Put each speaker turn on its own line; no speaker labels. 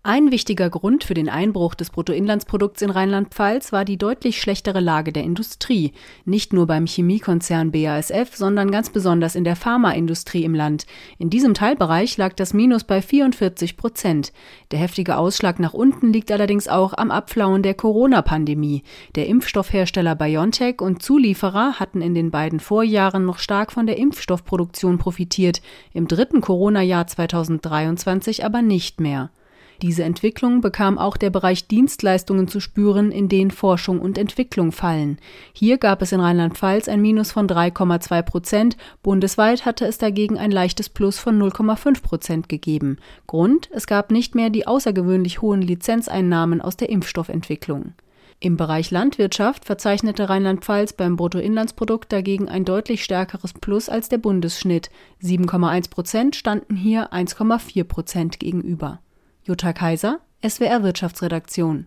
Ein wichtiger Grund für den Einbruch des Bruttoinlandsprodukts in Rheinland-Pfalz war die deutlich schlechtere Lage der Industrie. Nicht nur beim Chemiekonzern BASF, sondern ganz besonders in der Pharmaindustrie im Land. In diesem Teilbereich lag das Minus bei 44%. Der heftige Ausschlag nach unten liegt allerdings auch am Abflauen der Corona-Pandemie. Der Impfstoffhersteller BioNTech und Zulieferer hatten in den beiden Vorjahren noch stark von der Impfstoffproduktion profitiert, im dritten Corona-Jahr 2023 aber nicht mehr. Diese Entwicklung bekam auch der Bereich Dienstleistungen zu spüren, in den Forschung und Entwicklung fallen. Hier gab es in Rheinland-Pfalz ein Minus von 3,2%, bundesweit hatte es dagegen ein leichtes Plus von 0,5% gegeben. Grund: es gab nicht mehr die außergewöhnlich hohen Lizenzeinnahmen aus der Impfstoffentwicklung. Im Bereich Landwirtschaft verzeichnete Rheinland-Pfalz beim Bruttoinlandsprodukt dagegen ein deutlich stärkeres Plus als der Bundesschnitt. 7,1% standen hier 1,4% gegenüber. Jutta Kaiser, SWR Wirtschaftsredaktion.